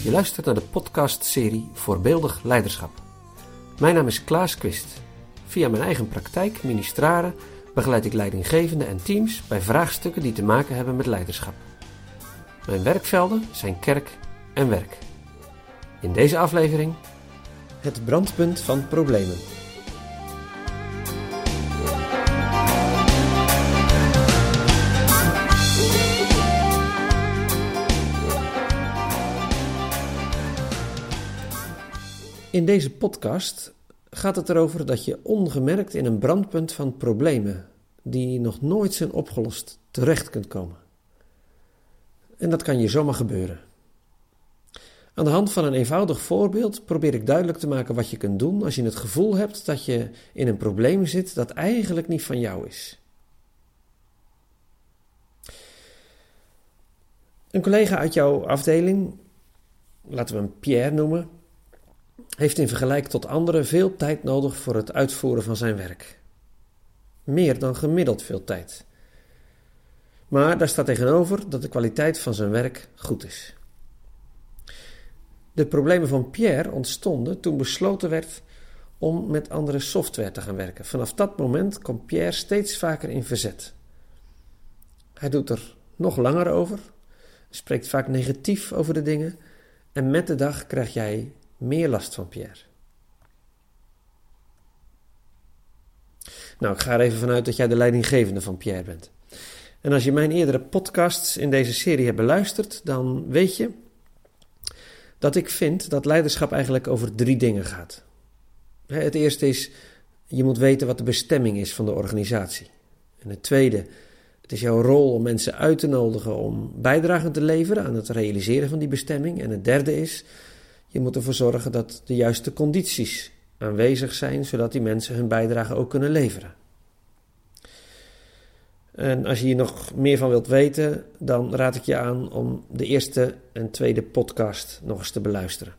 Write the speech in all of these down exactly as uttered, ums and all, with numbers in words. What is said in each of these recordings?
Je luistert naar de podcastserie Voorbeeldig Leiderschap. Mijn naam is Klaas Quist. Via mijn eigen praktijk, Ministrare, begeleid ik leidinggevenden en teams bij vraagstukken die te maken hebben met leiderschap. Mijn werkvelden zijn kerk en werk. In deze aflevering het brandpunt van problemen. In deze podcast gaat het erover dat je ongemerkt in een brandpunt van problemen die nog nooit zijn opgelost terecht kunt komen. En dat kan je zomaar gebeuren. Aan de hand van een eenvoudig voorbeeld probeer ik duidelijk te maken wat je kunt doen als je het gevoel hebt dat je in een probleem zit dat eigenlijk niet van jou is. Een collega uit jouw afdeling, laten we hem Pierre noemen, heeft in vergelijking tot anderen veel tijd nodig voor het uitvoeren van zijn werk. Meer dan gemiddeld veel tijd. Maar daar staat tegenover dat de kwaliteit van zijn werk goed is. De problemen van Pierre ontstonden toen besloten werd om met andere software te gaan werken. Vanaf dat moment komt Pierre steeds vaker in verzet. Hij doet er nog langer over, spreekt vaak negatief over de dingen en met de dag krijg jij meer last van Pierre. Nou, ik ga er even vanuit dat jij de leidinggevende van Pierre bent. En als je mijn eerdere podcasts in deze serie hebt beluisterd, dan weet je dat ik vind dat leiderschap eigenlijk over drie dingen gaat. Het eerste is, je moet weten wat de bestemming is van de organisatie. En het tweede, het is jouw rol om mensen uit te nodigen om bijdrage te leveren aan het realiseren van die bestemming. En het derde is, je moet ervoor zorgen dat de juiste condities aanwezig zijn, zodat die mensen hun bijdrage ook kunnen leveren. En als je hier nog meer van wilt weten, dan raad ik je aan om de eerste en tweede podcast nog eens te beluisteren.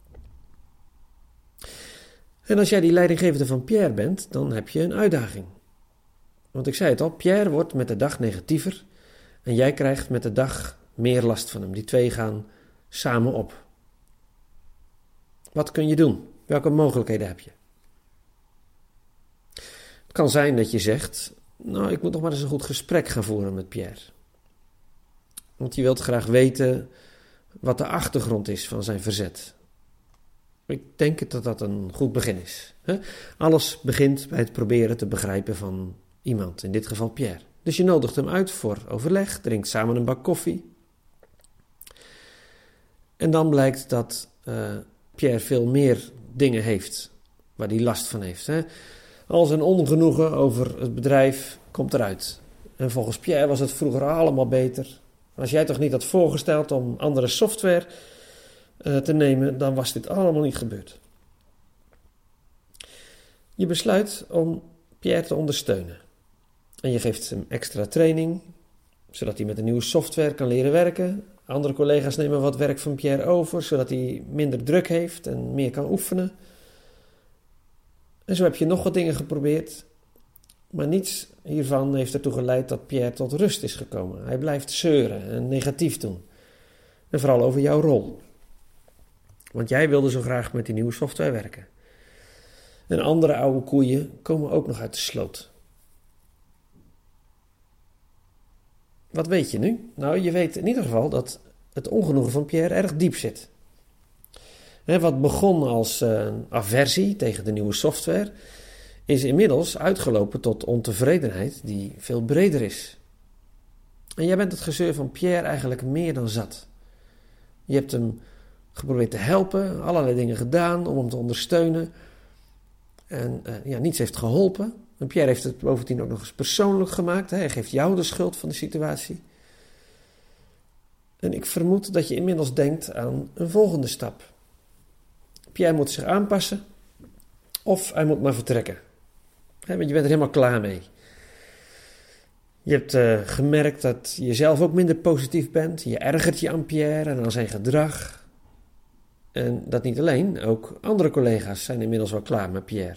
En als jij die leidinggevende van Pierre bent, dan heb je een uitdaging. Want ik zei het al, Pierre wordt met de dag negatiever en jij krijgt met de dag meer last van hem. Die twee gaan samen op. Wat kun je doen? Welke mogelijkheden heb je? Het kan zijn dat je zegt, nou, ik moet nog maar eens een goed gesprek gaan voeren met Pierre. Want je wilt graag weten wat de achtergrond is van zijn verzet. Ik denk dat dat een goed begin is. Hè? Alles begint bij het proberen te begrijpen van iemand, in dit geval Pierre. Dus je nodigt hem uit voor overleg, drinkt samen een bak koffie. En dan blijkt dat Uh, Pierre veel meer dingen heeft waar hij last van heeft. Hè? Al zijn ongenoegen over het bedrijf komt eruit. En volgens Pierre was het vroeger allemaal beter. Als jij toch niet had voorgesteld om andere software uh, te nemen, dan was dit allemaal niet gebeurd. Je besluit om Pierre te ondersteunen. En je geeft hem extra training, zodat hij met de nieuwe software kan leren werken. Andere collega's nemen wat werk van Pierre over, zodat hij minder druk heeft en meer kan oefenen. En zo heb je nog wat dingen geprobeerd. Maar niets hiervan heeft ertoe geleid dat Pierre tot rust is gekomen. Hij blijft zeuren en negatief doen. En vooral over jouw rol. Want jij wilde zo graag met die nieuwe software werken. En andere oude koeien komen ook nog uit de sloot. Wat weet je nu? Nou, je weet in ieder geval dat het ongenoegen van Pierre erg diep zit. He, wat begon als uh, aversie tegen de nieuwe software, is inmiddels uitgelopen tot ontevredenheid die veel breder is. En jij bent het gezeur van Pierre eigenlijk meer dan zat. Je hebt hem geprobeerd te helpen, allerlei dingen gedaan om hem te ondersteunen. En uh, ja, niets heeft geholpen. En Pierre heeft het bovendien ook nog eens persoonlijk gemaakt. Hè? Hij geeft jou de schuld van de situatie. En ik vermoed dat je inmiddels denkt aan een volgende stap. Pierre moet zich aanpassen of hij moet maar vertrekken. Hè, want je bent er helemaal klaar mee. Je hebt uh, gemerkt dat je zelf ook minder positief bent. Je ergert je aan Pierre en aan zijn gedrag. En dat niet alleen, ook andere collega's zijn inmiddels wel klaar met Pierre.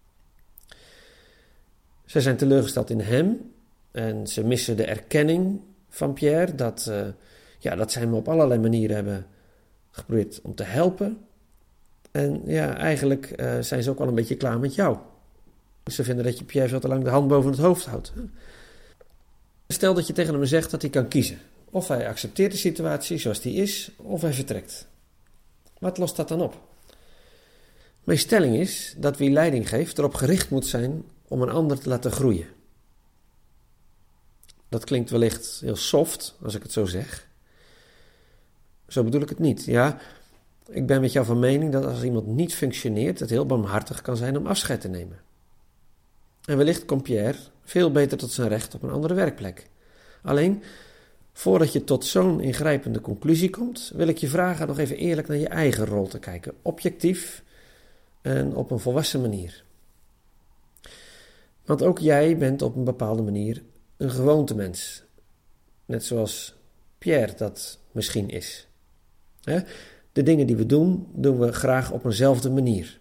Zij zijn teleurgesteld in hem en ze missen de erkenning van Pierre dat, uh, ja, dat zij hem op allerlei manieren hebben geprobeerd om te helpen. En ja, eigenlijk uh, zijn ze ook al een beetje klaar met jou. Ze vinden dat je Pierre veel te lang de hand boven het hoofd houdt. Stel dat je tegen hem zegt dat hij kan kiezen. Of hij accepteert de situatie zoals die is, of hij vertrekt. Wat lost dat dan op? Mijn stelling is dat wie leiding geeft erop gericht moet zijn om een ander te laten groeien. Dat klinkt wellicht heel soft, als ik het zo zeg. Zo bedoel ik het niet. Ja, ik ben met jou van mening dat als iemand niet functioneert, het heel barmhartig kan zijn om afscheid te nemen. En wellicht komt Pierre veel beter tot zijn recht op een andere werkplek. Alleen, voordat je tot zo'n ingrijpende conclusie komt, wil ik je vragen nog even eerlijk naar je eigen rol te kijken. Objectief en op een volwassen manier. Want ook jij bent op een bepaalde manier een gewoontemens. Net zoals Pierre dat misschien is. De dingen die we doen, doen we graag op eenzelfde manier.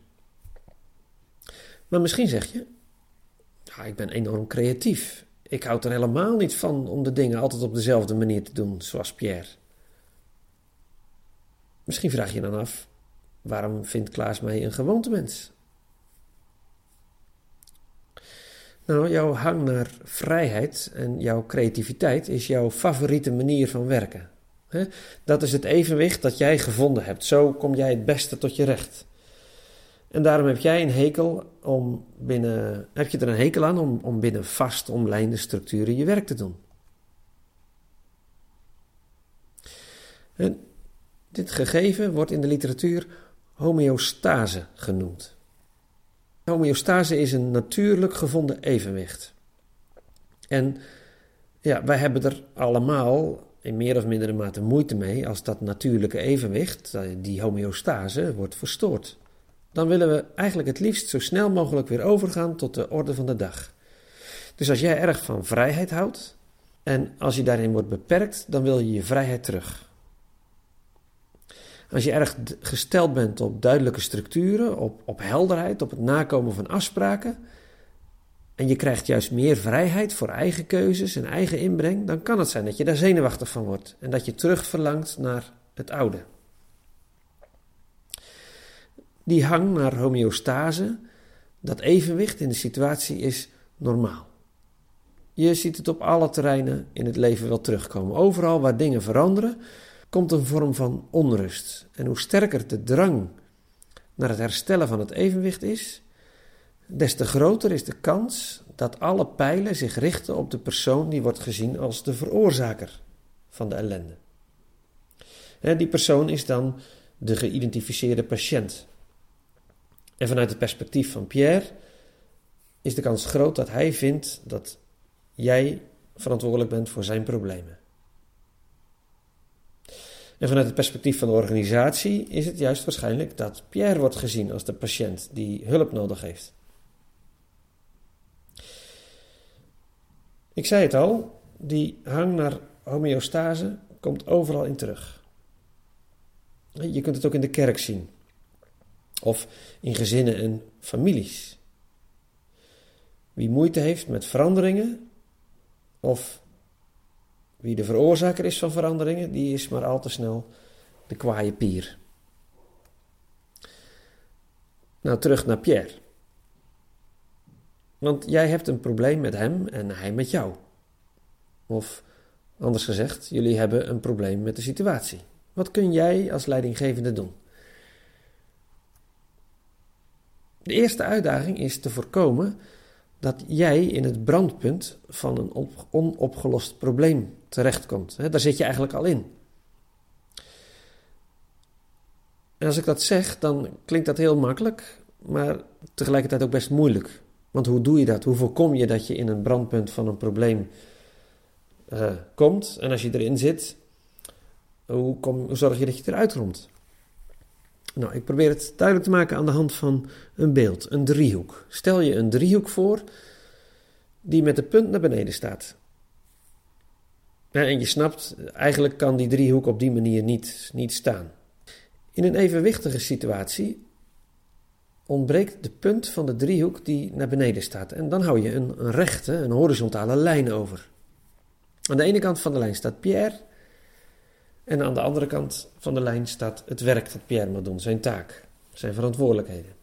Maar misschien zeg je, ja, ik ben enorm creatief. Ik houd er helemaal niet van om de dingen altijd op dezelfde manier te doen, zoals Pierre. Misschien vraag je dan af, waarom vindt Klaas mij een gewoontemens? Nou, jouw hang naar vrijheid en jouw creativiteit is jouw favoriete manier van werken. He? Dat is het evenwicht dat jij gevonden hebt. Zo kom jij het beste tot je recht. En daarom heb jij een hekel om binnen, heb je er een hekel aan om, om binnen vast omlijnde structuren je werk te doen. En dit gegeven wordt in de literatuur homeostase genoemd. Homeostase is een natuurlijk gevonden evenwicht. En ja, wij hebben er allemaal in meer of mindere mate moeite mee als dat natuurlijke evenwicht, die homeostase, wordt verstoord. Dan willen we eigenlijk het liefst zo snel mogelijk weer overgaan tot de orde van de dag. Dus als jij erg van vrijheid houdt en als je daarin wordt beperkt, dan wil je je vrijheid terug. Als je erg gesteld bent op duidelijke structuren, op, op helderheid, op het nakomen van afspraken, en je krijgt juist meer vrijheid voor eigen keuzes en eigen inbreng, dan kan het zijn dat je daar zenuwachtig van wordt en dat je terug verlangt naar het oude. Die hang naar homeostase, dat evenwicht in de situatie is normaal. Je ziet het op alle terreinen in het leven wel terugkomen. Overal waar dingen veranderen, komt een vorm van onrust. En hoe sterker de drang naar het herstellen van het evenwicht is, des te groter is de kans dat alle pijlen zich richten op de persoon die wordt gezien als de veroorzaker van de ellende. En die persoon is dan de geïdentificeerde patiënt. En vanuit het perspectief van Pierre is de kans groot dat hij vindt dat jij verantwoordelijk bent voor zijn problemen. En vanuit het perspectief van de organisatie is het juist waarschijnlijk dat Pierre wordt gezien als de patiënt die hulp nodig heeft. Ik zei het al, die hang naar homeostase komt overal in terug. Je kunt het ook in de kerk zien. Of in gezinnen en families. Wie moeite heeft met veranderingen, of wie de veroorzaker is van veranderingen, die is maar al te snel de kwaaie pier. Nou, terug naar Pierre. Want jij hebt een probleem met hem en hij met jou. Of anders gezegd, jullie hebben een probleem met de situatie. Wat kun jij als leidinggevende doen? De eerste uitdaging is te voorkomen dat jij in het brandpunt van een op, onopgelost probleem terechtkomt. He, daar zit je eigenlijk al in. En als ik dat zeg, dan klinkt dat heel makkelijk, maar tegelijkertijd ook best moeilijk. Want hoe doe je dat? Hoe voorkom je dat je in een brandpunt van een probleem uh, komt? En als je erin zit, hoe, kom, hoe zorg je dat je eruit komt? Nou, ik probeer het duidelijk te maken aan de hand van een beeld, een driehoek. Stel je een driehoek voor die met de punt naar beneden staat. Ja, en je snapt, eigenlijk kan die driehoek op die manier niet, niet staan. In een evenwichtige situatie ontbreekt de punt van de driehoek die naar beneden staat. En dan hou je een, een rechte, een horizontale lijn over. Aan de ene kant van de lijn staat Pierre. En aan de andere kant van de lijn staat het werk dat Pierre moet doen, zijn taak, zijn verantwoordelijkheden.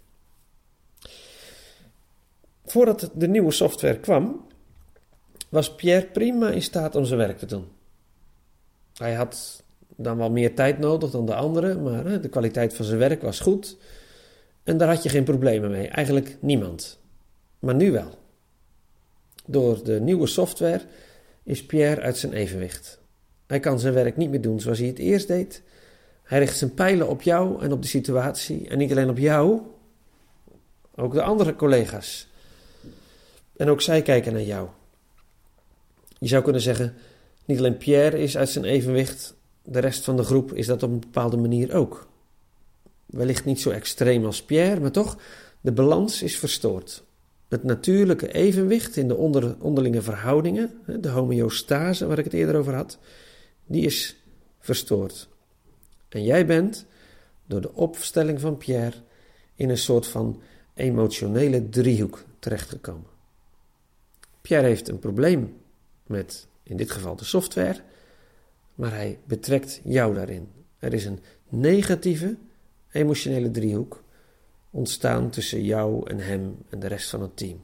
Voordat de nieuwe software kwam, was Pierre prima in staat om zijn werk te doen. Hij had dan wel meer tijd nodig dan de anderen, maar de kwaliteit van zijn werk was goed. En daar had je geen problemen mee, eigenlijk niemand. Maar nu wel. Door de nieuwe software is Pierre uit zijn evenwicht. Hij kan zijn werk niet meer doen zoals hij het eerst deed. Hij richt zijn pijlen op jou en op de situatie. En niet alleen op jou, ook de andere collega's. En ook zij kijken naar jou. Je zou kunnen zeggen, niet alleen Pierre is uit zijn evenwicht, de rest van de groep is dat op een bepaalde manier ook. Wellicht niet zo extreem als Pierre, maar toch, de balans is verstoord. Het natuurlijke evenwicht in de onder, onderlinge verhoudingen, de homeostase waar ik het eerder over had, die is verstoord. En jij bent, door de opstelling van Pierre, in een soort van emotionele driehoek terechtgekomen. Pierre heeft een probleem met, in dit geval de software, maar hij betrekt jou daarin. Er is een negatieve emotionele driehoek ontstaan tussen jou en hem en de rest van het team.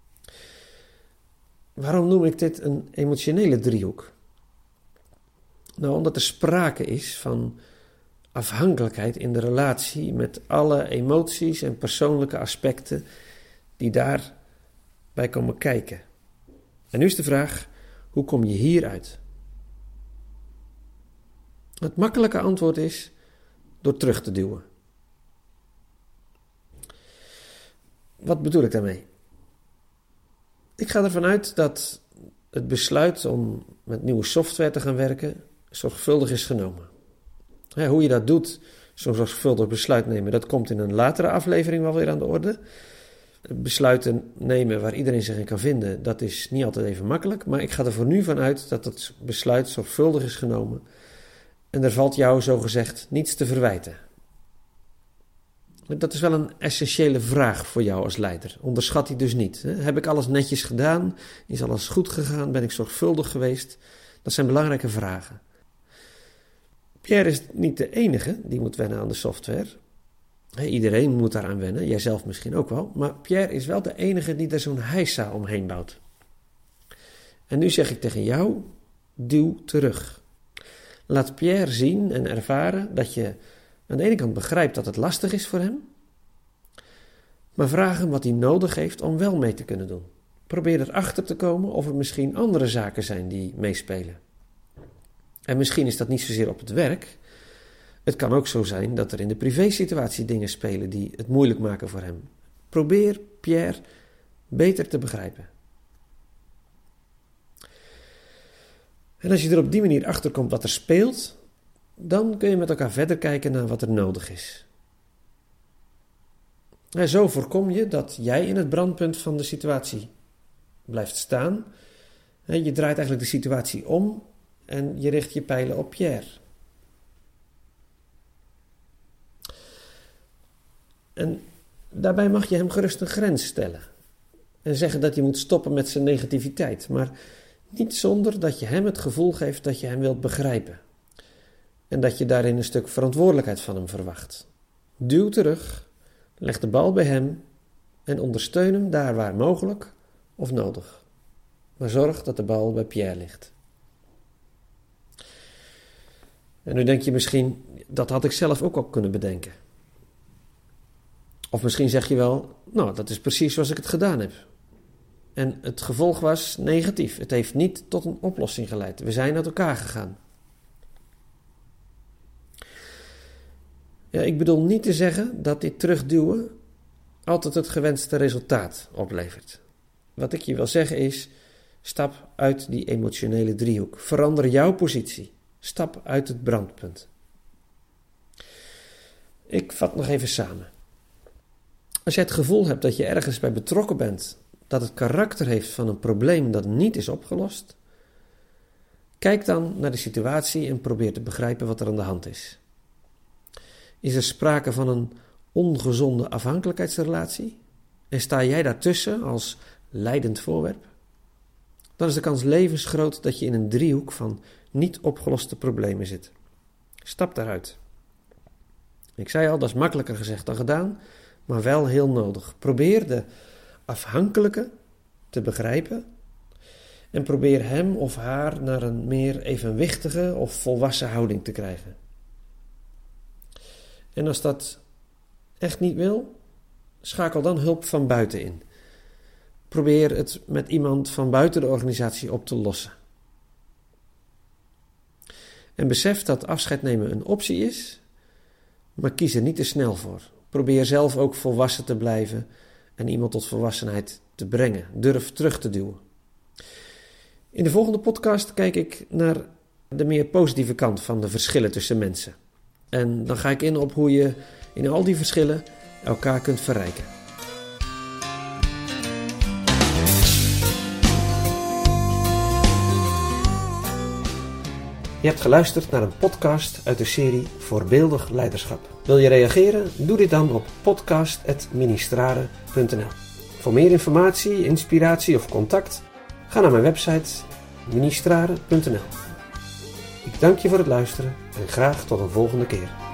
Waarom noem ik dit een emotionele driehoek? Nou, omdat er sprake is van afhankelijkheid in de relatie met alle emoties en persoonlijke aspecten die daarbij komen kijken. En nu is de vraag, hoe kom je hieruit? Het makkelijke antwoord is door terug te duwen. Wat bedoel ik daarmee? Ik ga ervan uit dat het besluit om met nieuwe software te gaan werken zorgvuldig is genomen. Ja, hoe je dat doet, zo'n zorgvuldig besluit nemen, dat komt in een latere aflevering wel weer aan de orde. Besluiten nemen waar iedereen zich in kan vinden, dat is niet altijd even makkelijk. Maar ik ga er voor nu van uit dat het besluit zorgvuldig is genomen. En er valt jou zogezegd niets te verwijten. Dat is wel een essentiële vraag voor jou als leider. Onderschat die dus niet. Hè? Heb ik alles netjes gedaan? Is alles goed gegaan? Ben ik zorgvuldig geweest? Dat zijn belangrijke vragen. Pierre is niet de enige die moet wennen aan de software. He, iedereen moet daaraan wennen, jijzelf misschien ook wel. Maar Pierre is wel de enige die er zo'n heisa omheen bouwt. En nu zeg ik tegen jou, duw terug. Laat Pierre zien en ervaren dat je aan de ene kant begrijpt dat het lastig is voor hem, maar vraag hem wat hij nodig heeft om wel mee te kunnen doen. Probeer erachter te komen of er misschien andere zaken zijn die meespelen. En misschien is dat niet zozeer op het werk. Het kan ook zo zijn dat er in de privésituatie dingen spelen die het moeilijk maken voor hem. Probeer Pierre beter te begrijpen. En als je er op die manier achter komt wat er speelt, dan kun je met elkaar verder kijken naar wat er nodig is. En zo voorkom je dat jij in het brandpunt van de situatie blijft staan. Je draait eigenlijk de situatie om en je richt je pijlen op Pierre. En daarbij mag je hem gerust een grens stellen. En zeggen dat hij moet stoppen met zijn negativiteit. Maar niet zonder dat je hem het gevoel geeft dat je hem wilt begrijpen. En dat je daarin een stuk verantwoordelijkheid van hem verwacht. Duw terug, leg de bal bij hem en ondersteun hem daar waar mogelijk of nodig. Maar zorg dat de bal bij Pierre ligt. En nu denk je misschien, dat had ik zelf ook al kunnen bedenken. Of misschien zeg je wel, nou, dat is precies zoals ik het gedaan heb. En het gevolg was negatief. Het heeft niet tot een oplossing geleid. We zijn uit elkaar gegaan. Ja, ik bedoel niet te zeggen dat dit terugduwen altijd het gewenste resultaat oplevert. Wat ik je wil zeggen is, stap uit die emotionele driehoek. Verander jouw positie. Stap uit het brandpunt. Ik vat nog even samen. Als je het gevoel hebt dat je ergens bij betrokken bent, dat het karakter heeft van een probleem dat niet is opgelost, kijk dan naar de situatie en probeer te begrijpen wat er aan de hand is. Is er sprake van een ongezonde afhankelijkheidsrelatie? En sta jij daartussen als leidend voorwerp? Dan is de kans levensgroot dat je in een driehoek van niet opgeloste problemen zit. Stap daaruit. Ik zei al, dat is makkelijker gezegd dan gedaan, maar wel heel nodig. Probeer de afhankelijke te begrijpen en probeer hem of haar naar een meer evenwichtige of volwassen houding te krijgen. En als dat echt niet wil, schakel dan hulp van buiten in. Probeer het met iemand van buiten de organisatie op te lossen. En besef dat afscheid nemen een optie is, maar kies er niet te snel voor. Probeer zelf ook volwassen te blijven en iemand tot volwassenheid te brengen. Durf terug te duwen. In de volgende podcast kijk ik naar de meer positieve kant van de verschillen tussen mensen. En dan ga ik in op hoe je in al die verschillen elkaar kunt verrijken. Je hebt geluisterd naar een podcast uit de serie Voorbeeldig Leiderschap. Wil je reageren? Doe dit dan op podcast punt ministrare punt n l. Voor meer informatie, inspiratie of contact, ga naar mijn website ministrare punt n l. Ik dank je voor het luisteren en graag tot een volgende keer.